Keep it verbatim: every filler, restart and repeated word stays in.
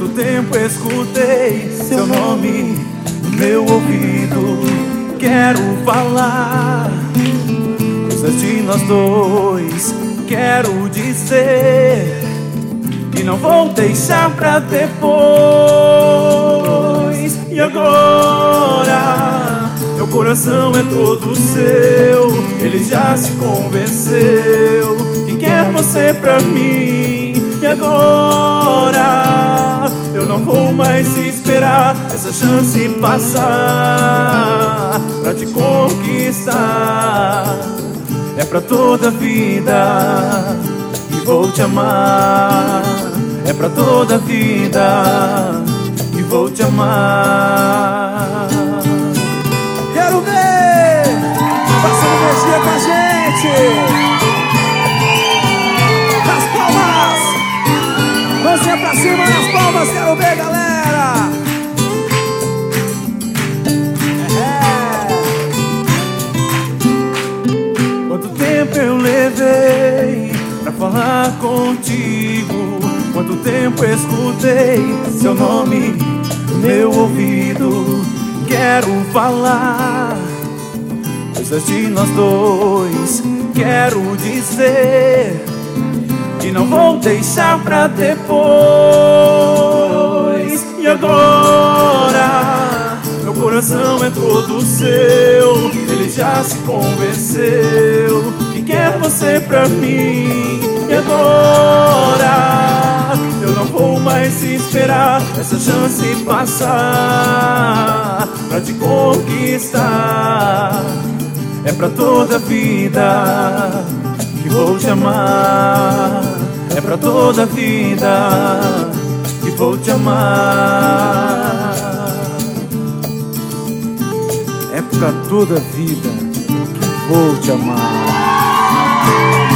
Quanto tempo escutei seu nome no meu ouvido. Quero falar coisas de nós dois. Quero dizer que não vou deixar pra depois. E agora meu coração é todo seu. Ele já se convenceu que quer você pra mim. E agora eu não vou mais esperar essa chance passar pra te conquistar. É pra toda a vida e vou te amar. É pra toda a vida e vou te amar. Quero ver! Passando energia com a gente! Nas palmas! Mãozinha pra cima nas palmas, quero ver, galera! É. Quanto tempo eu levei pra falar contigo? Quanto tempo escutei seu nome no meu ouvido? Quero falar coisas de nós dois. Quero dizer que não vou deixar pra depois. E agora meu coração é todo seu. Ele já se convenceu que quer você pra mim. E agora eu não vou mais esperar essa chance passar pra te conquistar. É pra toda a vida que vou te amar. É pra toda a vida que vou te amar. É pra toda a vida que vou te amar.